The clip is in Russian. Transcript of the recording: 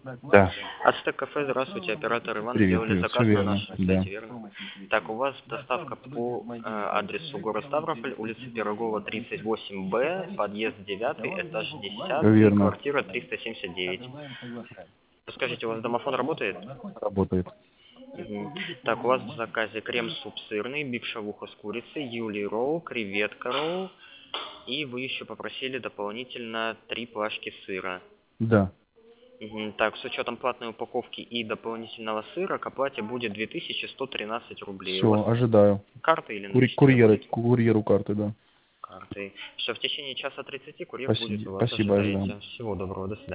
Да. Ацтек кафе, здравствуйте, оператор Иван, Привет, сделали привет. заказ Все на верно. нашем Да. сайте, верно? Так, у вас доставка по адресу город Ставрополь, улица Пирогова, 38Б, подъезд 9, этаж 10, Верно. квартира 379. Скажите, у вас домофон работает? Работает. Мгм. Так, у вас в заказе крем-суп сырный, биф-шавуха с курицей, юли ролл, креветка ролл, и вы еще попросили дополнительно 3 плашки сыра. Да. Мгм. Так, с учетом платной упаковки и дополнительного сыра к оплате будет 2113 рублей. У вас Все, ожидаю. карта или наличными оплатить? Курьеру карты, да. Картой. Все, в течение часа 30 курьер будет Спасибо, у вас, спасибо, ожидаю. ожидаете. Всего доброго, до свидания.